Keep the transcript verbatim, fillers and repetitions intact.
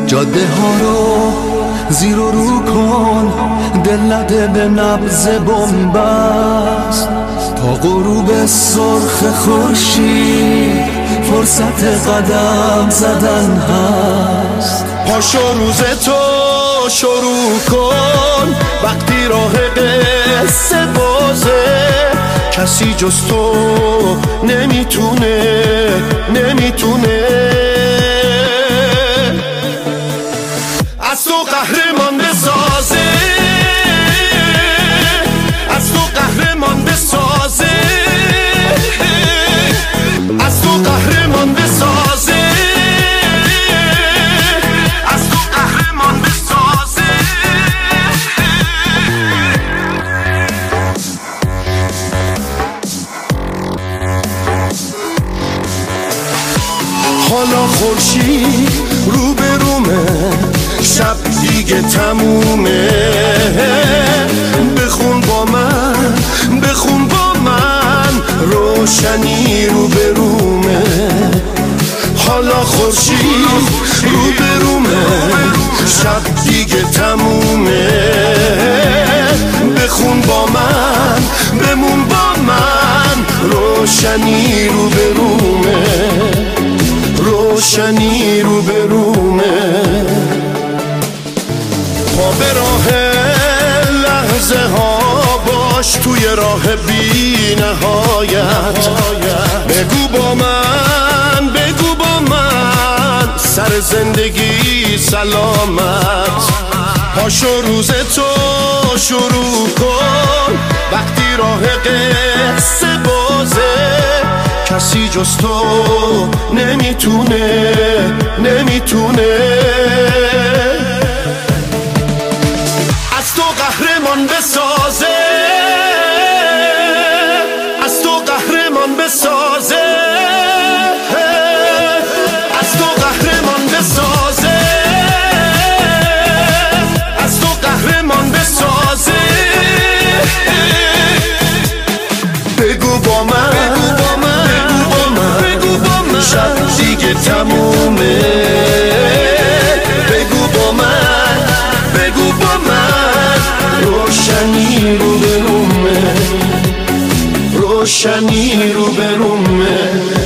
جاده ها رو زیر و رو کن، دل نده به نبض بنبست، تا غروب سرخ خورشید فرصت قدم زدن هست. پاشو روز تو شروع کن، وقتی راه قصه بازه، کسی جز تو نمیتونه نمیتونه از تو قهرمان بسازه، از تو قهرمان بسازه، از تو قهرمان بسازه، از تو قهرمان بسازه. حالا خورشید رو به رومه، شب دیگه تمومه، بخون با من بخون با من، روشنی رو به رومه. حالا خورشید رو به رومه، شب دیگه تمومه، بخون با من بمون با من، روشنی رو به رومه، روشنی رو به رومه. پا به راه لحظه ها باش، توی راه بی نهایت، بگو با من بگو با من، سر زندگی سلامت. پاشو روز تو شروع کن، وقتی راه قصه بازه، کسی جز تو نمیتونه نمیتونه از تو قهرمان بسازه، از تو قهرمان بسازه، از تو قهرمان بسازه، از تو قهرمان بسازه. بگو با من شب دیگه تمومه، بگو با من بگو با من، روشنی رو به رومه، روشنی رو به رومه.